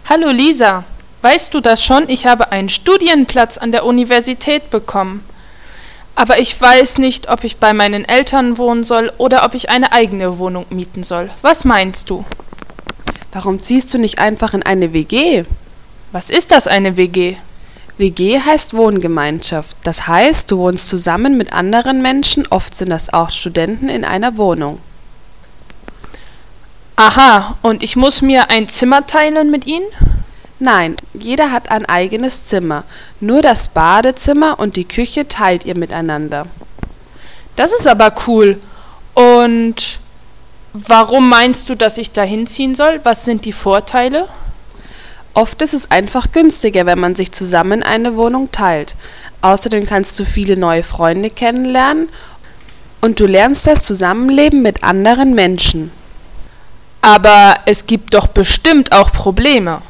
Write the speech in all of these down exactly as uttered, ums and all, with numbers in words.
Hallo Lisa, weißt du das schon? Ich habe einen Studienplatz an der Universität bekommen. Aber ich weiß nicht, ob ich bei meinen Eltern wohnen soll oder ob ich eine eigene Wohnung mieten soll. Was meinst du? Warum ziehst du nicht einfach in eine W G? Was ist das, eine W G? W G heißt Wohngemeinschaft. Das heißt, du wohnst zusammen mit anderen Menschen, oft sind das auch Studenten, in einer Wohnung. Aha, und ich muss mir ein Zimmer teilen mit ihnen? Nein, jeder hat ein eigenes Zimmer. Nur das Badezimmer und die Küche teilt ihr miteinander. Das ist aber cool. Und warum meinst du, dass ich da hinziehen soll? Was sind die Vorteile? Oft ist es einfach günstiger, wenn man sich zusammen eine Wohnung teilt. Außerdem kannst du viele neue Freunde kennenlernen und du lernst das Zusammenleben mit anderen Menschen. Aber es gibt doch bestimmt auch Probleme.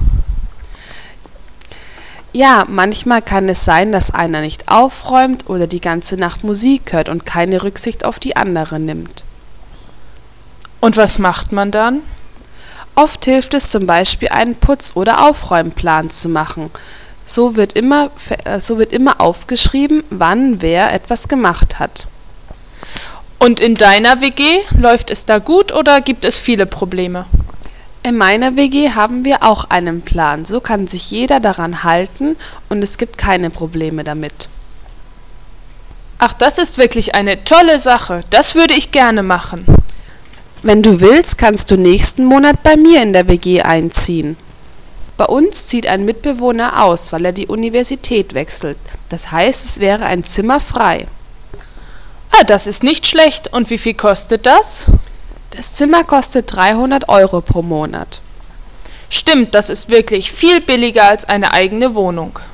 Ja, manchmal kann es sein, dass einer nicht aufräumt oder die ganze Nacht Musik hört und keine Rücksicht auf die anderen nimmt. Und was macht man dann? Oft hilft es zum Beispiel, einen Putz- oder Aufräumplan zu machen. So wird immer, so wird immer aufgeschrieben, wann wer etwas gemacht hat. Und in deiner W G, läuft es da gut oder gibt es viele Probleme? In meiner W G haben wir auch einen Plan. So kann sich jeder daran halten und es gibt keine Probleme damit. Ach, das ist wirklich eine tolle Sache. Das würde ich gerne machen. Wenn du willst, kannst du nächsten Monat bei mir in der W G einziehen. Bei uns zieht ein Mitbewohner aus, weil er die Universität wechselt. Das heißt, es wäre ein Zimmer frei. Ah, das ist nicht schlecht. Und wie viel kostet das? Das Zimmer kostet dreihundert Euro pro Monat. Stimmt, das ist wirklich viel billiger als eine eigene Wohnung.